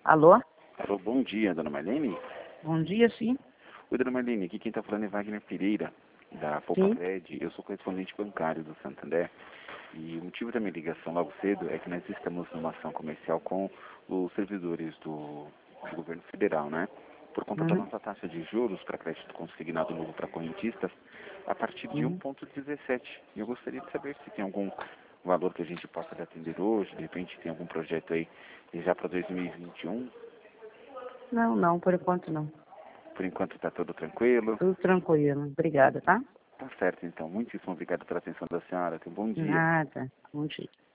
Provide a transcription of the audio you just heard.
Alô? Alô, bom dia, dona Marlene. Bom dia, sim. Oi, dona Marlene, aqui quem está falando é Wagner Pereira, da Sim. Poupa-Cred. Eu sou correspondente bancário do Santander. E o motivo da minha ligação logo cedo é que nós estamos numa ação comercial com os servidores do governo federal, né? Por conta da Uhum. nossa taxa de juros para crédito consignado novo para correntistas, a partir de Uhum. 1,17. E eu gostaria de saber se tem algum valor que a gente possa lhe atender hoje, de repente tem algum projeto aí já para 2021. Não, por enquanto não. Por enquanto está tudo tranquilo. Tudo tranquilo. Obrigada, tá? Tá certo, então. Muitíssimo obrigado pela atenção da senhora. Tenha um bom dia. Nada. Bom dia.